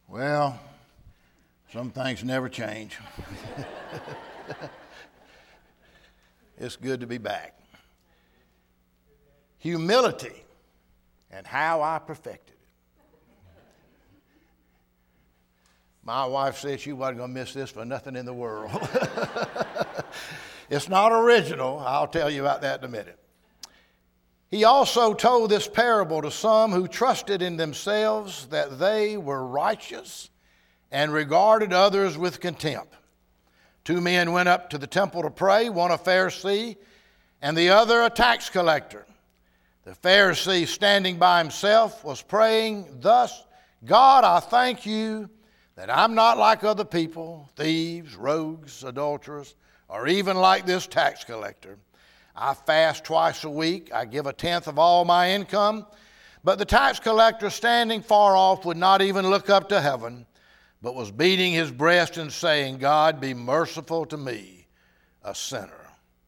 Well, some things never change. It's good to be back. Humility and how I perfected it. My wife said she wasn't going to miss this for nothing in the world. It's not original. I'll tell you about that in a minute. He also told this parable to some who trusted in themselves that they were righteous and regarded others with contempt. 2 men went up to the temple to pray, one a Pharisee and the other a tax collector. The Pharisee, standing by himself, was praying thus, God, I thank you that I'm not like other people, thieves, rogues, adulterers, or even like this tax collector. I fast twice a week. I give 1/10 of all my income. But the tax collector, standing far off, would not even look up to heaven, but was beating his breast and saying, God, be merciful to me, a sinner.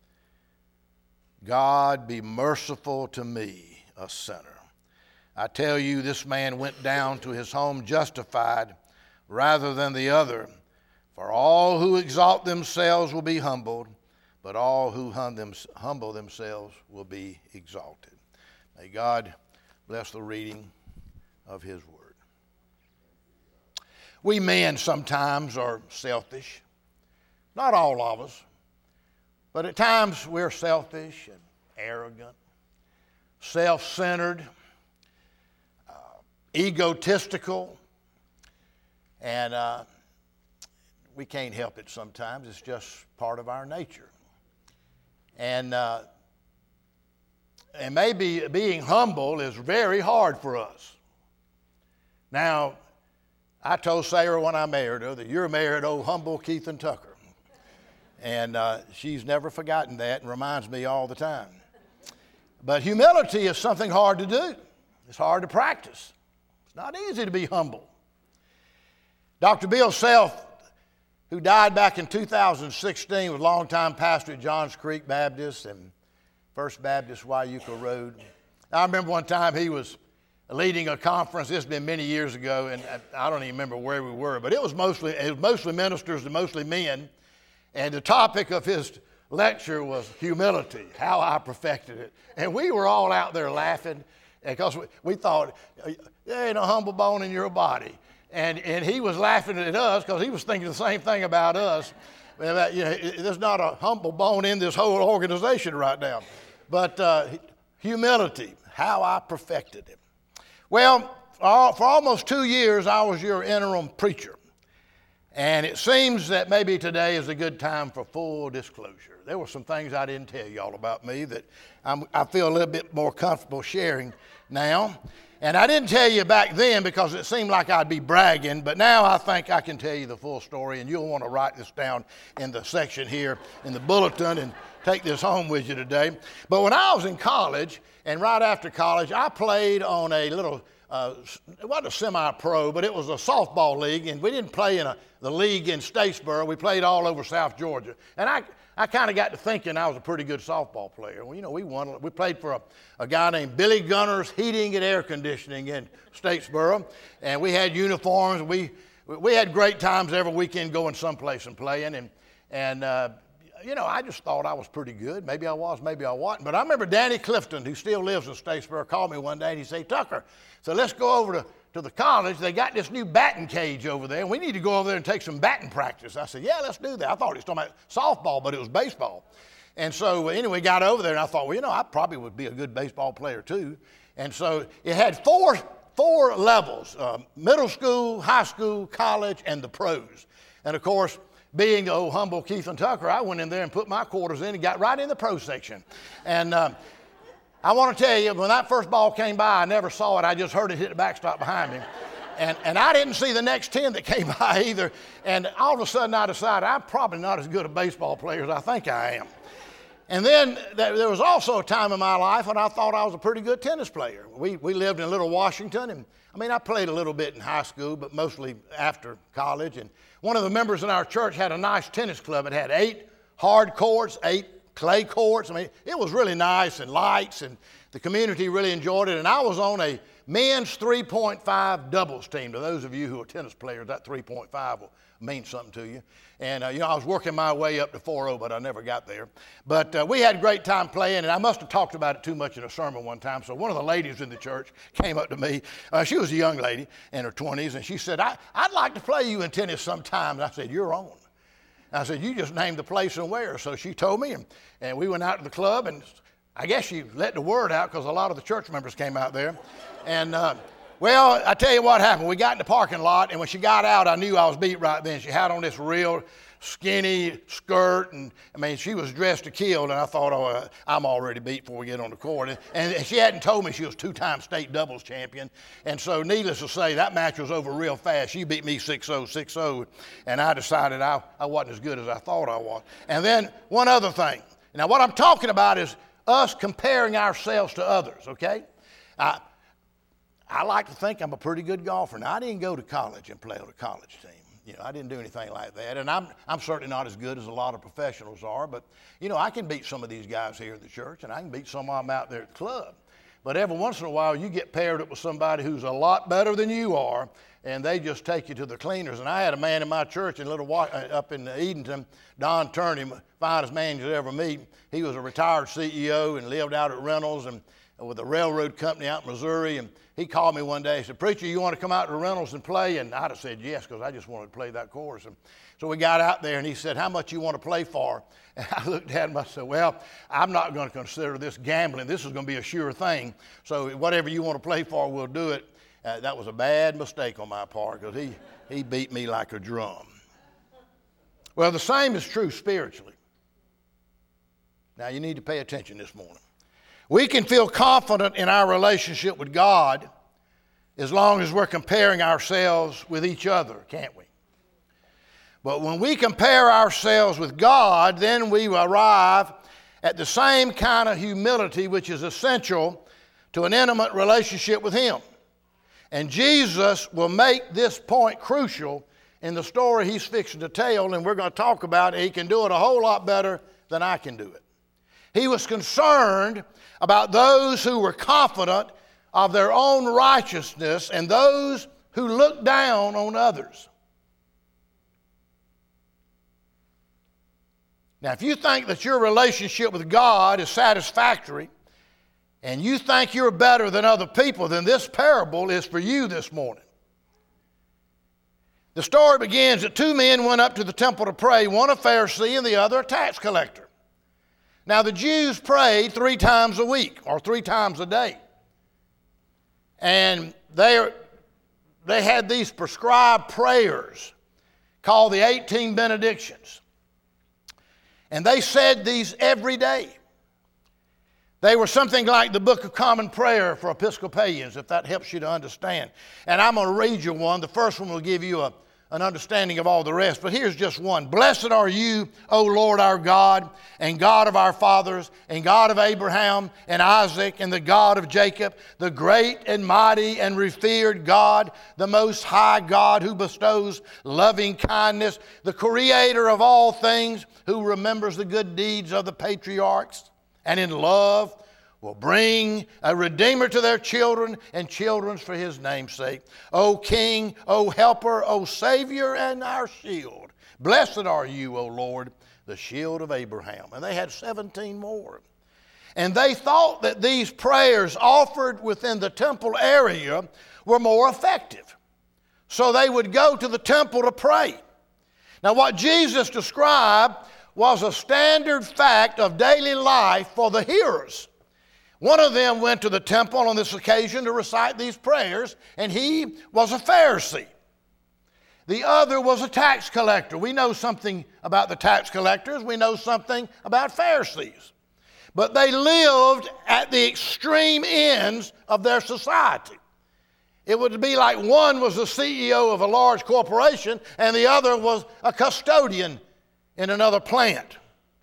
God, be merciful to me, a sinner. I tell you, this man went down to his home justified rather than the other. For all who exalt themselves will be humbled, but all who humble themselves will be exalted. May God bless the reading of his word. We men sometimes are selfish. Not all of us, but at times we're selfish and arrogant, self-centered, egotistical, and we can't help it sometimes. It's just part of our nature. And maybe being humble is very hard for us. Now, I told Sarah when I married her that you're married old humble Keith and Tucker. And she's never forgotten that and reminds me all the time. But humility is something hard to do. It's hard to practice. It's not easy to be humble. Dr. Bill Self, who died back in 2016, was a longtime pastor at Johns Creek Baptist and First Baptist Wyuka Road. I remember one time he was leading a conference. This has been many years ago, and I don't even remember where we were, but it was mostly ministers and mostly men. And the topic of his lecture was humility, how I perfected it. And we were all out there laughing because we thought, there ain't a humble bone in your body. And he was laughing at us because he was thinking the same thing about us. There's not a humble bone in this whole organization right now. But humility, how I perfected it. Well, for almost 2 years, I was your interim preacher. And it seems that maybe today is a good time for full disclosure. There were some things I didn't tell y'all about me that I feel a little bit more comfortable sharing now. And I didn't tell you back then because it seemed like I'd be bragging, but now I think I can tell you the full story, and you'll want to write this down in the section here in the bulletin and take this home with you today. But when I was in college, and right after college, I played on a little, it wasn't a semi-pro, but it was a softball league, and we didn't play in the league in Statesboro. We played all over South Georgia. And I kind of got to thinking I was a pretty good softball player. Well, we won. We played for a guy named Billy Gunner's Heating and Air Conditioning in Statesboro, and we had uniforms. We had great times every weekend going someplace and playing, and I just thought I was pretty good. Maybe I was, maybe I wasn't. But I remember Danny Clifton, who still lives in Statesboro, called me one day and he said, Tucker, so let's go over to the college. They got this new batting cage over there, and we need to go over there and take some batting practice. I said, yeah, let's do that. I thought he was talking about softball, but it was baseball. And so anyway, got over there, and I thought, well, I probably would be a good baseball player too. And so it had four levels, middle school, high school, college, and the pros. And of course, being the old humble Keith and Tucker, I went in there and put my quarters in and got right in the pro section. And I want to tell you, when that first ball came by, I never saw it. I just heard it hit the backstop behind me. And I didn't see the next 10 that came by either. And all of a sudden, I decided I'm probably not as good a baseball player as I think I am. And then there was also a time in my life when I thought I was a pretty good tennis player. We lived in Little Washington, and I played a little bit in high school, but mostly after college. And one of the members in our church had a nice tennis club. It had 8 hard courts, 8 clay courts. I mean, it was really nice and lights, and the community really enjoyed it. And I was on a men's 3.5 doubles team. To those of you who are tennis players, that 3.5 will mean something to you. And, I was working my way up to 4.0, but I never got there. But we had a great time playing, and I must have talked about it too much in a sermon one time. So one of the ladies in the church came up to me. She was a young lady in her 20s, and she said, I'd like to play you in tennis sometime. And I said, you're on. I said, you just named the place and where. So she told me, and we went out to the club, and I guess she let the word out because a lot of the church members came out there. And, well, I tell you what happened. We got in the parking lot, and when she got out, I knew I was beat right then. She had on this real skinny skirt, and, I mean, she was dressed to kill, and I thought, oh, I'm already beat before we get on the court. And she hadn't told me she was two-time state doubles champion. And so, needless to say, that match was over real fast. She beat me 6-0, 6-0, and I decided I wasn't as good as I thought I was. And then one other thing. Now, what I'm talking about is us comparing ourselves to others, okay? I like to think I'm a pretty good golfer. Now, I didn't go to college and play on a college team. I didn't do anything like that. And I'm certainly not as good as a lot of professionals are. But, I can beat some of these guys here at the church, and I can beat some of them out there at the club. But every once in a while, you get paired up with somebody who's a lot better than you are, and they just take you to the cleaners. And I had a man in my church up in Edenton, Don Turney, finest man you'd ever meet. He was a retired CEO and lived out at Reynolds and with a railroad company out in Missouri. And he called me one day. He said, preacher, you want to come out to Reynolds and play? And I'd have said yes, because I just wanted to play that course. And so we got out there, and he said, how much you want to play for? And I looked at him, I said, well, I'm not going to consider this gambling. This is going to be a sure thing. So whatever you want to play for, we'll do it. That was a bad mistake on my part, because he beat me like a drum. Well, the same is true spiritually. Now, you need to pay attention this morning. We can feel confident in our relationship with God as long as we're comparing ourselves with each other, can't we? But when we compare ourselves with God, then we arrive at the same kind of humility which is essential to an intimate relationship with Him. And Jesus will make this point crucial in the story He's fixing to tell, and we're going to talk about it. He can do it a whole lot better than I can do it. He was concerned about those who were confident of their own righteousness and those who looked down on others. Now, if you think that your relationship with God is satisfactory and you think you're better than other people, then this parable is for you this morning. The story begins that two men went up to the temple to pray, one a Pharisee and the other a tax collector. Now, the Jews prayed 3 times a week or 3 times a day. And they had these prescribed prayers called the 18 benedictions. And they said these every day. They were something like the Book of Common Prayer for Episcopalians, if that helps you to understand. And I'm going to read you one. The first one will give you an understanding of all the rest, but here's just one. Blessed are you, O Lord our God, and God of our fathers, and God of Abraham and Isaac, and the God of Jacob, the great and mighty and revered God, the most high God who bestows loving kindness, the creator of all things, who remembers the good deeds of the patriarchs, and in love will bring a Redeemer to their children and children's for His name's sake. O King, O Helper, O Savior, and our shield. Blessed are you, O Lord, the shield of Abraham. And they had 17 more. And they thought that these prayers offered within the temple area were more effective. So they would go to the temple to pray. Now, what Jesus described was a standard fact of daily life for the hearers. One of them went to the temple on this occasion to recite these prayers, and he was a Pharisee. The other was a tax collector. We know something about the tax collectors. We know something about Pharisees. But they lived at the extreme ends of their society. It would be like one was the CEO of a large corporation and the other was a custodian in another plant.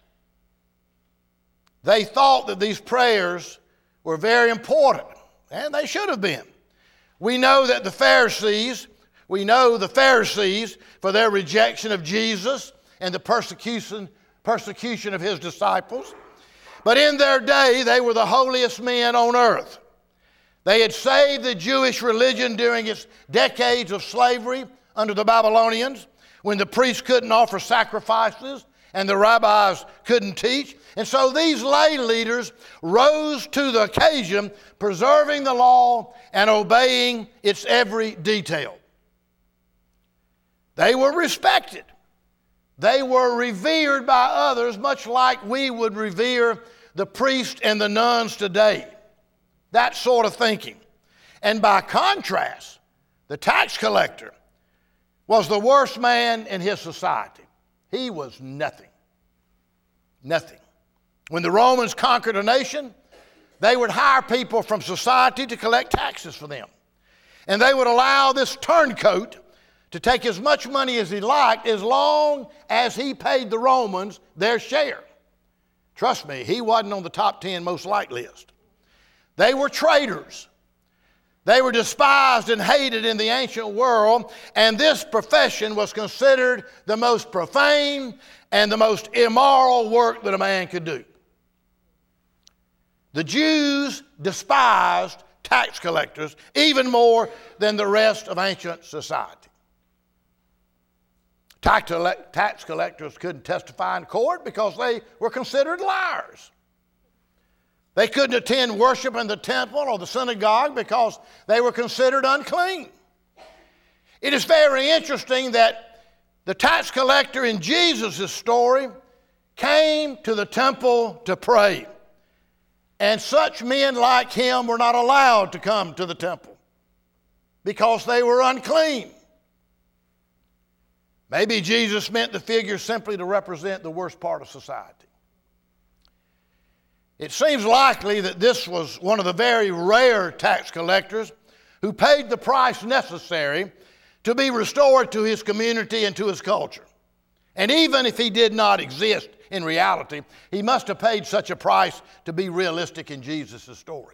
They thought that these prayers were very important, and they should have been. We know the Pharisees for their rejection of Jesus and the persecution of His disciples. But in their day, they were the holiest men on earth. They had saved the Jewish religion during its decades of slavery under the Babylonians, when the priests couldn't offer sacrifices and the rabbis couldn't teach. And so these lay leaders rose to the occasion, preserving the law and obeying its every detail. They were respected. They were revered by others, much like we would revere the priests and the nuns today. That sort of thinking. And by contrast, the tax collector was the worst man in his society. He was nothing. Nothing. When the Romans conquered a nation, they would hire people from society to collect taxes for them. And they would allow this turncoat to take as much money as he liked as long as he paid the Romans their share. Trust me, he wasn't on the top 10 most liked list. They were traitors. They were despised and hated in the ancient world, and this profession was considered the most profane and the most immoral work that a man could do. The Jews despised tax collectors even more than the rest of ancient society. Tax collectors couldn't testify in court because they were considered liars. They couldn't attend worship in the temple or the synagogue because they were considered unclean. It is very interesting that the tax collector in Jesus' story came to the temple to pray. And such men like him were not allowed to come to the temple because they were unclean. Maybe Jesus meant the figure simply to represent the worst part of society. It seems likely that this was one of the very rare tax collectors who paid the price necessary to be restored to his community and to his culture. And even if he did not exist in reality, he must have paid such a price to be realistic in Jesus' story.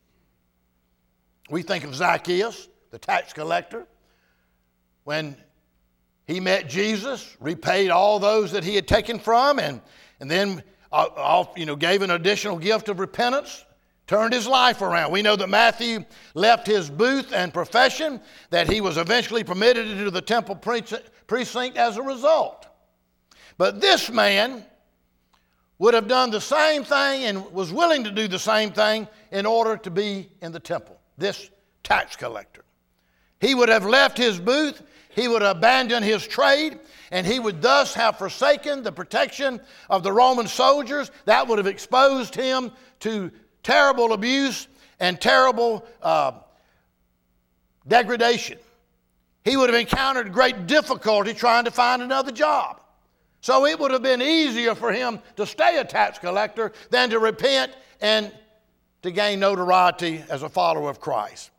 We think of Zacchaeus, the tax collector, when he met Jesus, repaid all those that he had taken from, and then gave an additional gift of repentance, turned his life around. We know that Matthew left his booth and profession, that he was eventually permitted into the temple precinct as a result. But this man would have done the same thing and was willing to do the same thing in order to be in the temple, this tax collector. He would have left his booth, he would have abandoned his trade, and he would thus have forsaken the protection of the Roman soldiers. That would have exposed him to terrible abuse and terrible degradation. He would have encountered great difficulty trying to find another job. So it would have been easier for him to stay a tax collector than to repent and to gain notoriety as a follower of Christ.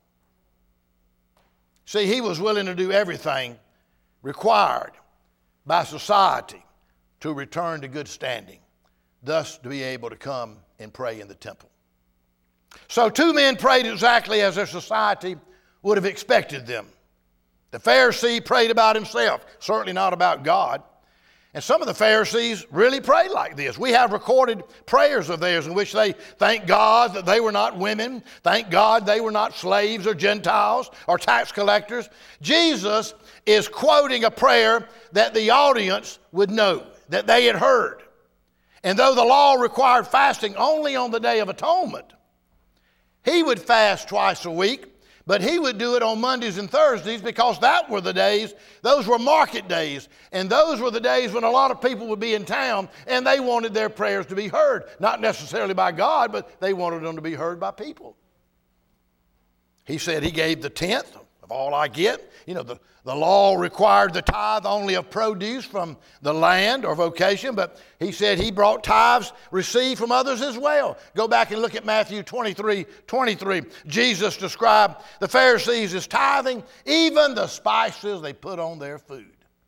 See, he was willing to do everything required by society to return to good standing, thus to be able to come and pray in the temple. So two men prayed exactly as their society would have expected them. The Pharisee prayed about himself, certainly not about God. And some of the Pharisees really prayed like this. We have recorded prayers of theirs in which they thank God that they were not women, thank God they were not slaves or Gentiles or tax collectors. Jesus is quoting a prayer that the audience would know, that they had heard. And though the law required fasting only on the Day of Atonement, he would fast twice a week, but he would do it on Mondays and Thursdays because that were the days, those were market days, and those were the days when a lot of people would be in town and they wanted their prayers to be heard, not necessarily by God, but they wanted them to be heard by people. He said he gave the tenth of all I get. You know, the law required the tithe only of produce from the land or vocation, but he said he brought tithes received from others as well. Go back and look at Matthew 23:23. Jesus described the Pharisees as tithing even the spices they put on their food.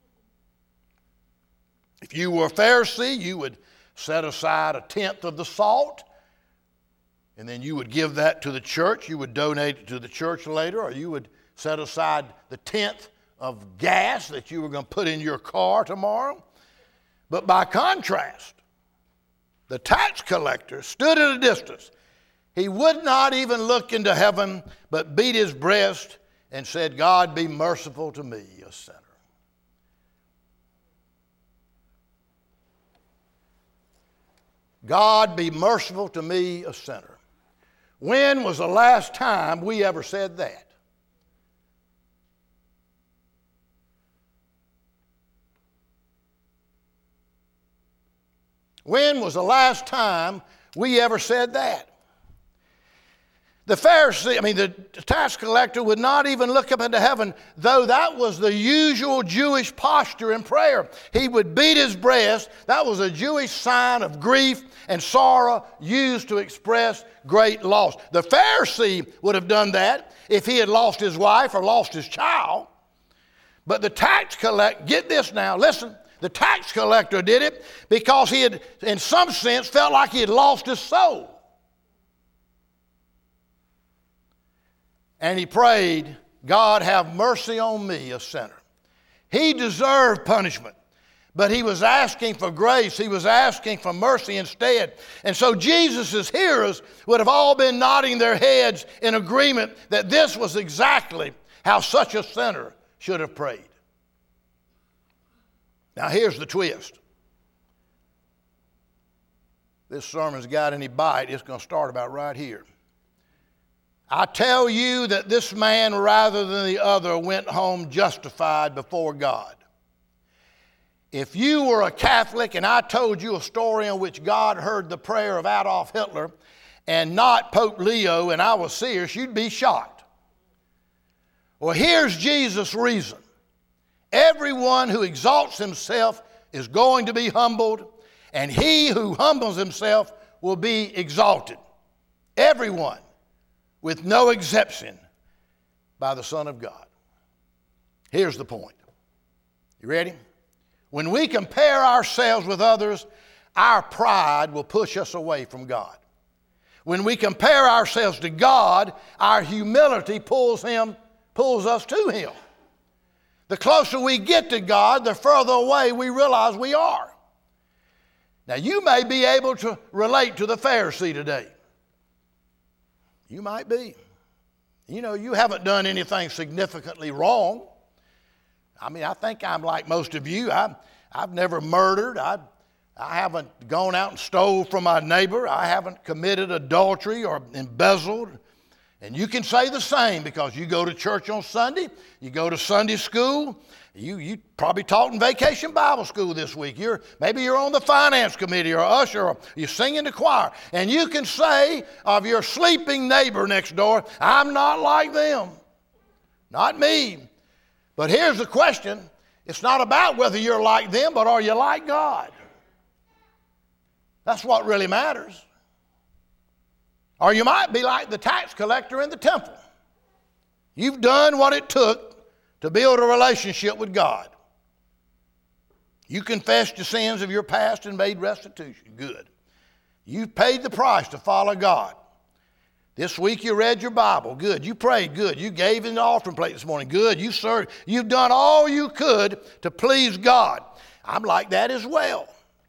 If you were a Pharisee, you would set aside a tenth of the salt, and then you would give that to the church. You would donate it to the church later, or you would set aside the tenth of gas that you were going to put in your car tomorrow. But by contrast, The tax collector stood at a distance. He would not even look into heaven, but beat his breast and said, God, be merciful to me, a sinner. God, be merciful to me, a sinner. When was the last time we ever said that? When was the last time we ever said that? The the tax collector would not even look up into heaven, though that was the usual Jewish posture in prayer. He would beat his breast. That was a Jewish sign of grief and sorrow used to express great loss. The Pharisee would have done that if he had lost his wife or lost his child. But the tax collector, get this now, listen, the tax collector did it because he had, in some sense, felt like he had lost his soul. And he prayed, God, have mercy on me, a sinner. He deserved punishment, but he was asking for grace. He was asking for mercy instead. And so Jesus' hearers would have all been nodding their heads in agreement that this was exactly how such a sinner should have prayed. Now here's the twist. This sermon's got any bite, it's going to start about right here. I tell you that this man, rather than the other, went home justified before God. If you were a Catholic and I told you a story in which God heard the prayer of Adolf Hitler and not Pope Leo and I was serious, you'd be shocked. Well, here's Jesus' reason. Everyone who exalts himself is going to be humbled, and he who humbles himself will be exalted. Everyone, with no exception, by the Son of God. Here's the point. You ready? When we compare ourselves with others, our pride will push us away from God. When we compare ourselves to God, our humility pulls us to Him. The closer we get to God, the further away we realize we are. Now, you may be able to relate to the Pharisee today. You might be. You know, you haven't done anything significantly wrong. I mean, I think I'm like most of you. I've never murdered. I haven't gone out and stole from my neighbor. I haven't committed adultery or embezzled. And you can say the same because you go to church on Sunday, you go to Sunday school, you probably taught in Vacation Bible School this week. Maybe you're on the finance committee or usher, or you sing in the choir. And you can say of your sleeping neighbor next door, I'm not like them. Not me. But here's the question. It's not about whether you're like them, but are you like God? That's what really matters. Or you might be like the tax collector in the temple. You've done what it took to build a relationship with God. You confessed the sins of your past and made restitution. Good. You've paid the price to follow God. This week you read your Bible. Good. You prayed. Good. You gave in the offering plate this morning. Good. You served. You've done all you could to please God. I'm like that as well.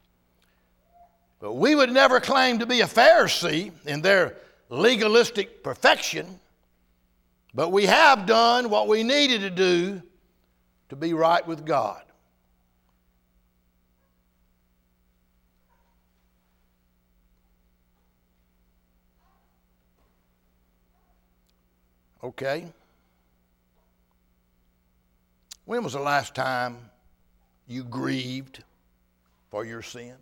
But we would never claim to be a Pharisee in their legalistic perfection, but we have done what we needed to do to be right with God. Okay. When was the last time you grieved for your sins?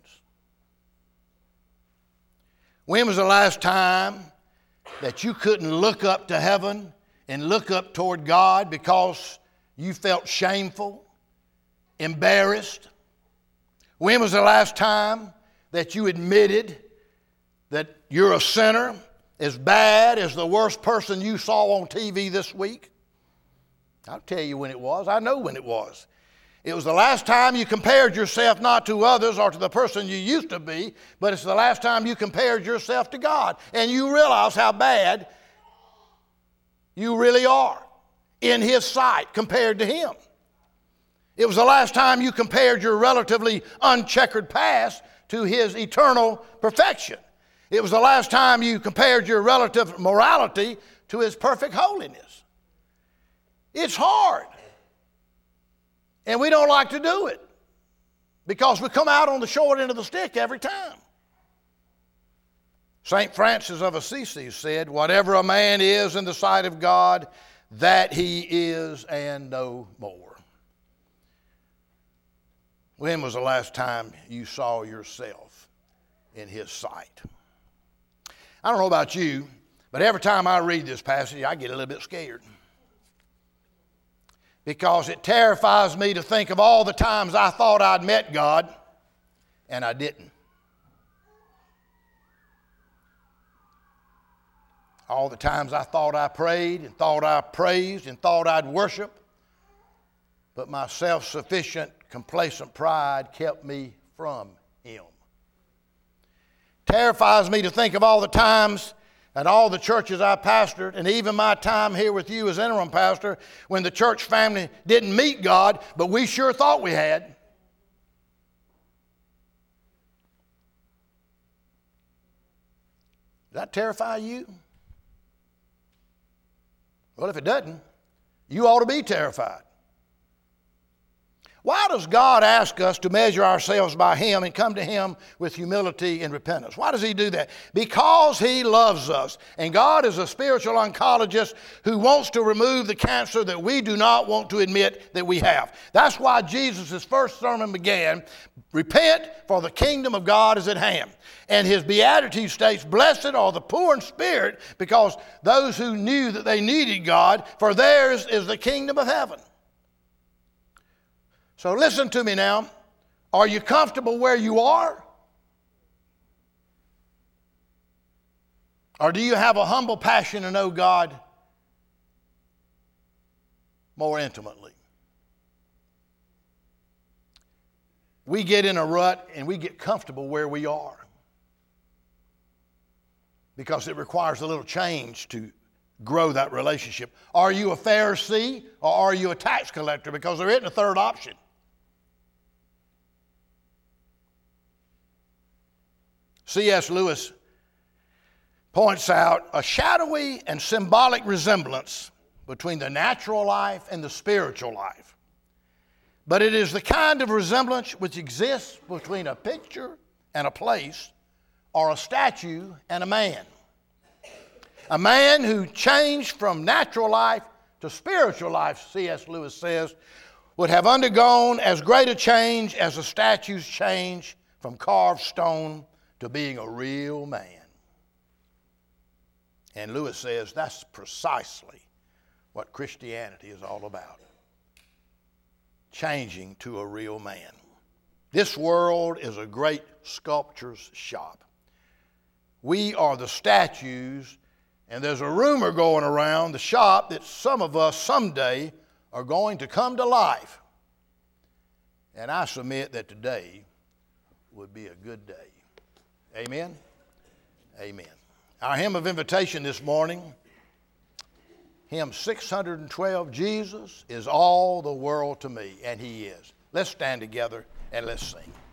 When was the last time that you couldn't look up to heaven and look up toward God because you felt shameful, embarrassed? When was the last time that you admitted that you're a sinner as bad as the worst person you saw on TV this week? I'll tell you when it was. I know when it was. It was the last time you compared yourself not to others or to the person you used to be, but it's the last time you compared yourself to God. And you realize how bad you really are in His sight compared to Him. It was the last time you compared your relatively uncheckered past to his eternal perfection. It was the last time you compared your relative morality to his perfect holiness. It's hard. And we don't like to do it because we come out on the short end of the stick every time. St. Francis of Assisi said, whatever a man is in the sight of God, that he is and no more. When was the last time you saw yourself in his sight? I don't know about you, but every time I read this passage, I get a little bit scared. Because it terrifies me to think of all the times I thought I'd met God, and I didn't. All the times I thought I prayed and thought I praised and thought I'd worship, but my self-sufficient, complacent pride kept me from him. Terrifies me to think of all the times and all the churches I pastored, and even my time here with you as interim pastor, when the church family didn't meet God, but we sure thought we had. Does that terrify you? Well, if it doesn't, you ought to be terrified. Why does God ask us to measure ourselves by him and come to him with humility and repentance? Why does he do that? Because he loves us. And God is a spiritual oncologist who wants to remove the cancer that we do not want to admit that we have. That's why Jesus' first sermon began, repent, for the kingdom of God is at hand. And his beatitude states, blessed are the poor in spirit, because those who knew that they needed God, for theirs is the kingdom of heaven. So listen to me now. Are you comfortable where you are? Or do you have a humble passion to know God more intimately? We get in a rut and we get comfortable where we are because it requires a little change to grow that relationship. Are you a Pharisee or are you a tax collector? Because there isn't a third option. C.S. Lewis points out a shadowy and symbolic resemblance between the natural life and the spiritual life. But it is the kind of resemblance which exists between a picture and a place, or a statue and a man. A man who changed from natural life to spiritual life, C.S. Lewis says, would have undergone as great a change as a statue's change from carved stone to being a real man. And Lewis says that's precisely what Christianity is all about. Changing to a real man. This world is a great sculptor's shop. We are the statues, and there's a rumor going around the shop that some of us someday are going to come to life. And I submit that today would be a good day. Amen? Amen. Our hymn of invitation this morning, hymn 612, Jesus is all the world to me, and he is. Let's stand together and let's sing.